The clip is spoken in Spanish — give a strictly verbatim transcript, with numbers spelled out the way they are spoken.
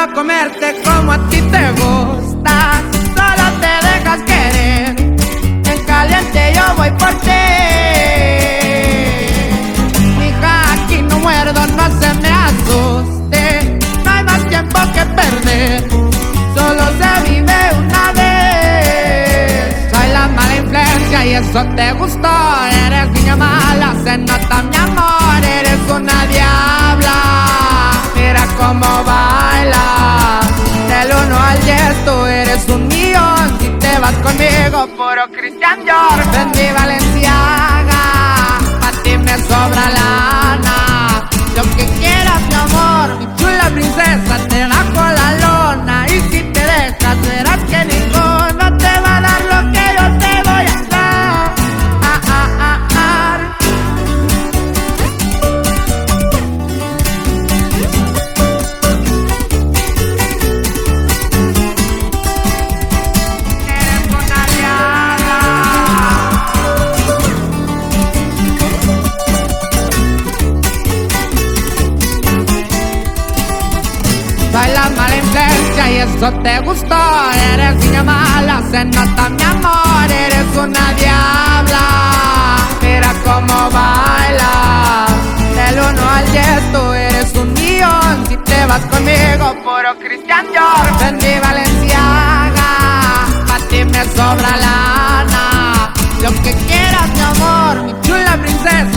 puedo comerte como a ti te gusta. Solo te dejas querer. En caliente yo voy por ti. Mija, aquí no muerdo, no se me asuste. No hay más tiempo que perder. Solo se vive una vez. Soy la mala influencia y eso te gustó. Eres niña mala, se nota mi amor. Eres una diabla. Mira cómo baila. Del uno al diez tú eres un millón. Si te vas conmigo, puro Christian Dior. Vendí Valenciaga, pa' ti me sobra lana. Lo que quieras, mi amor, mi chula princesa, te bajo la lona. Y si te dejas, verás que ninguno te va a dar lo que yo te voy a dar. Ah, ah, ah, ah. Eres una diabla. Soy la mala influencia y eso te gustó. Eres niña mala, se nota mi amor. Eres una diabla. Mira cómo baila. Del uno al diez tú eres un millón. Si te vas conmigo, puro Christian Dior. Vendí Valenciaga, pa' ti me sobra lana. Lo que quieras, mi amor, mi chula princesa,